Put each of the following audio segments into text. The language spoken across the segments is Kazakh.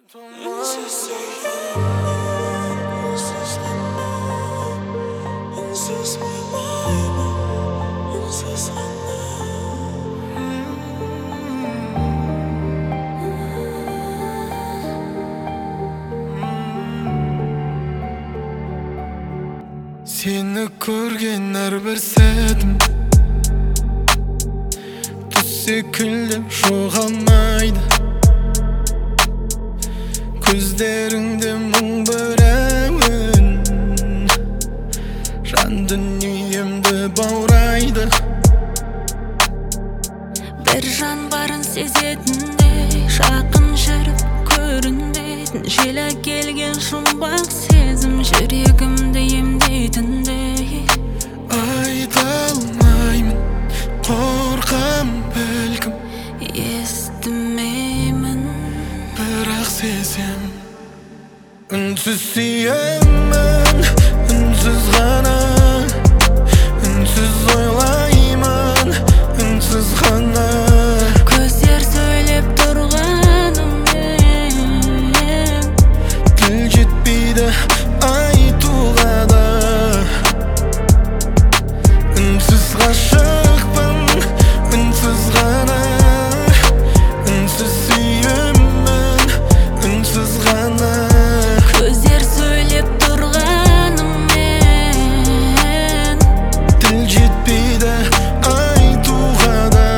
Seni көрген әрбір сәтім түс секілді жоғалмайды. Көздеріңде мұң біреуін жан дүниемді баурайды. Бір жан барын сезетіндей, жақын жүріп көрінбейтін, желі келген жұмбақ сезім жүрегімді емдейтіндей. Айта алмаймын, қорқам бәлкім, естімеймін, бірақ сезем. Үнсіз сүйемін, үнсіз ғана, үнсіз ойлаймын, үнсіз ғана. Көздер сөйлеп тұрғанымен Тіл жетпейді айтуға да. Үнсіз ғашықпын, үнсіз ғана, үнсіз сүйемін, үнсіз ғана. көздер сөйлеп тұрғанымен Тіл жетпейді айтуға да.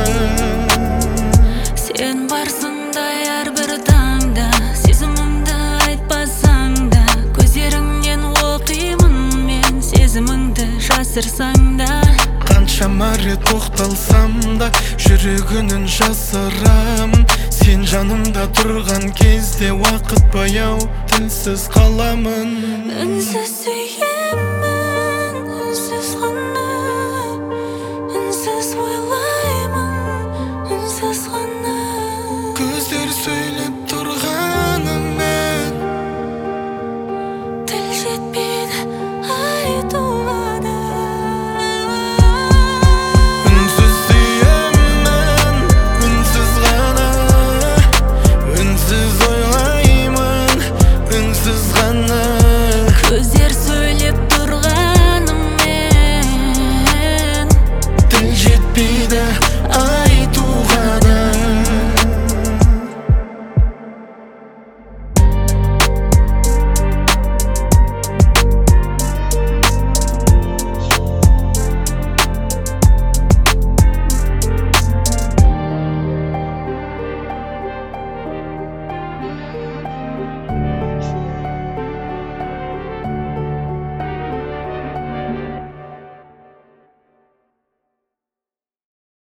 сен барсың да әрбір таңда, сезіміңді айтпасаң да, көздеріңнен оқимын мен сезіміңді жасырсаң да. Қаншама рет тоқталсам да жүрегінің жасырамын. Сен жанымда тұрған кезде уақыт баяу, тілсіз қаламын. Үнсіз сүйемін,